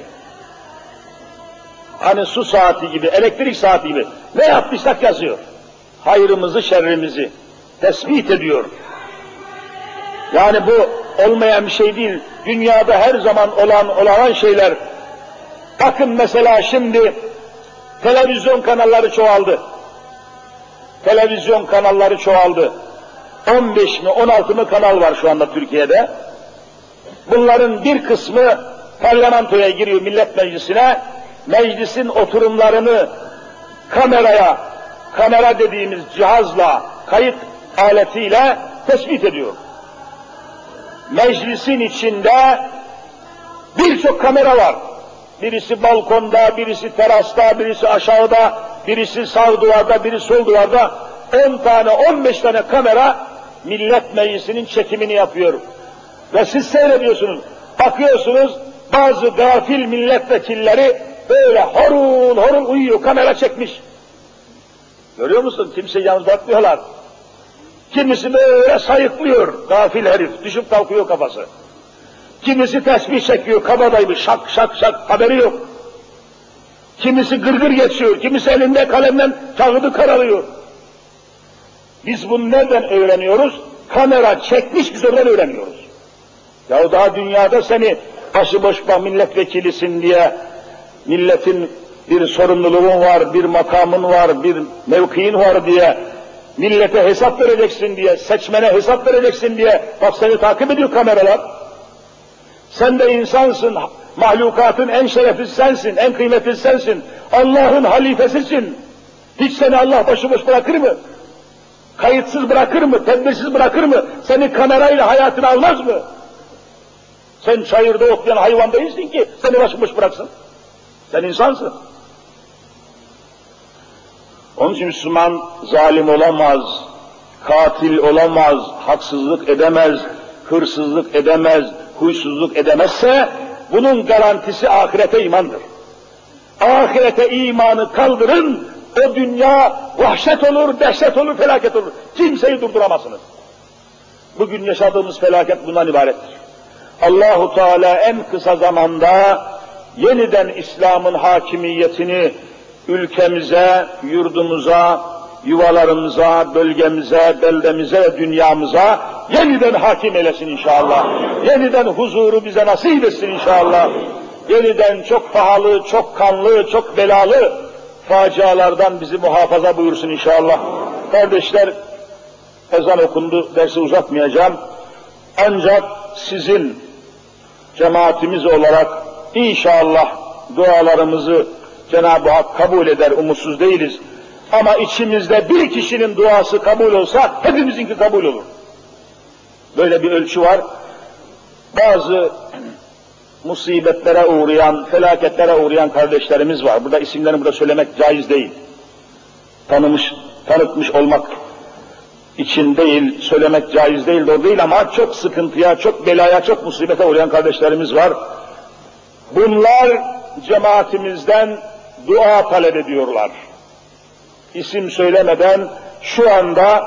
Hani su saati gibi, elektrik saati gibi ne yapmışsak yazıyor. Hayrımızı, şerrimizi tespit ediyor. Yani bu olmayan bir şey değil. Dünyada her zaman olan şeyler. Bakın mesela şimdi televizyon kanalları çoğaldı. Televizyon kanalları çoğaldı. 15 mi 16 mı kanal var şu anda Türkiye'de. Bunların bir kısmı parlamentoya giriyor, millet meclisine, meclisin oturumlarını kamera dediğimiz cihazla, kayıt aletiyle tespit ediyor. Meclisin içinde birçok kamera var. Birisi balkonda, birisi terasta, birisi aşağıda, birisi sağ duvarda, birisi sol duvarda. 10 tane, 15 tane kamera millet meclisinin çekimini yapıyor. Ve siz seyrediyorsunuz, bakıyorsunuz bazı gafil milletvekilleri böyle horul horul uyuyor, kamera çekmiş. Görüyor musun? Kimse yalnız bakmıyorlar. Kimisi böyle sayıklıyor, gafil herif, düşüp kalkıyor kafası. Kimisi tesbih çekiyor, kabadayı şak şak şak, haberi yok. Kimisi gırgır geçiyor, kimisi elinde kalemden kağıdı karalıyor. Biz bunu nereden öğreniyoruz? Kamera çekmiş, biz oradan öğreniyoruz. Ya daha dünyada seni başıboş milletvekilisin diye, milletin bir sorumluluğun var, bir makamın var, bir mevkiin var diye, millete hesap vereceksin diye, seçmene hesap vereceksin diye, bak seni takip ediyor kameralar. Sen de insansın, mahlukatın en şereflisi sensin, en kıymetlisi sensin, Allah'ın halifesisin. Hiç seni Allah başıboş bırakır mı? Kayıtsız bırakır mı? Tedbirsiz bırakır mı? Seni kamerayla hayatını almaz mı? Sen çayırda otlayan hayvan değilsin ki seni başıboş bıraksın. Sen insansın. Onun için Müslüman zalim olamaz, katil olamaz, haksızlık edemez, hırsızlık edemez, huysuzluk edemezse bunun garantisi ahirete imandır. Ahirete imanı kaldırın, o dünya vahşet olur, dehşet olur, felaket olur. Kimseyi durduramazsınız. Bugün yaşadığımız felaket bundan ibarettir. Allahu Teala en kısa zamanda yeniden İslam'ın hakimiyetini ülkemize, yurdumuza, yuvalarımıza, bölgemize, beldemize ve dünyamıza yeniden hakim eylesin inşallah. Yeniden huzuru bize nasip etsin inşallah. Yeniden çok pahalı, çok kanlı, çok belalı facialardan bizi muhafaza buyursun inşallah. Kardeşler, ezan okundu, dersi uzatmayacağım. Ancak sizin cemaatimiz olarak inşallah dualarımızı Cenab-ı Hak kabul eder, umutsuz değiliz. Ama içimizde bir kişinin duası kabul olsa hepimizinki kabul olur. Böyle bir ölçü var. Bazı musibetlere uğrayan, felaketlere uğrayan kardeşlerimiz var. Burada isimlerini burada söylemek caiz değil. Tanıtmış olmak için değil, söylemek caiz değil, doğru değil ama çok sıkıntıya, çok belaya, çok musibete uğrayan kardeşlerimiz var. Bunlar cemaatimizden dua talep ediyorlar. İsim söylemeden şu anda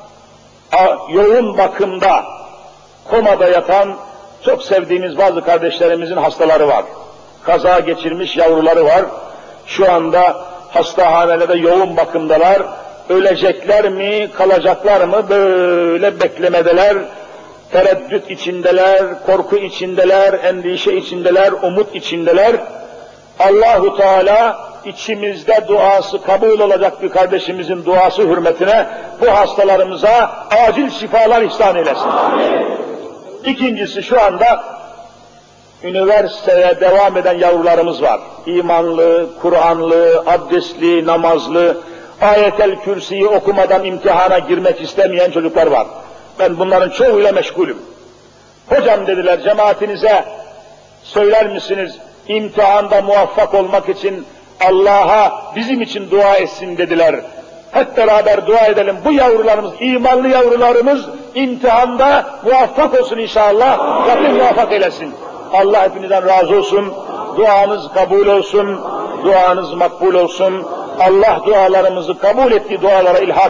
yoğun bakımda, komada yatan çok sevdiğimiz bazı kardeşlerimizin hastaları var. Kaza geçirmiş yavruları var. Şu anda hastahanelerde yoğun bakımdalar. Ölecekler mi, kalacaklar mı böyle beklemedeler. Tereddüt içindeler, korku içindeler, endişe içindeler, umut içindeler. Allahu Teala içimizde duası kabul olacak bir kardeşimizin duası hürmetine bu hastalarımıza acil şifalar ihsan eylesin. Amin. İkincisi şu anda üniversiteye devam eden yavrularımız var. İmanlı, Kur'anlı, abdestli, namazlı, Ayet-el Kürsi'yi okumadan imtihana girmek istemeyen çocuklar var. Ben bunların çoğuyla meşgulüm. Hocam dediler, cemaatinize söyler misiniz, imtihanda muvaffak olmak için Allah'a bizim için dua etsin dediler. Hep beraber dua edelim. Bu yavrularımız, imanlı yavrularımız imtihanda muvaffak olsun inşallah. Rabbim muvaffak eylesin. Allah hepinizden razı olsun. Duanız kabul olsun. Duanız makbul olsun. Allah dualarımızı kabul ettiği dualara ilhak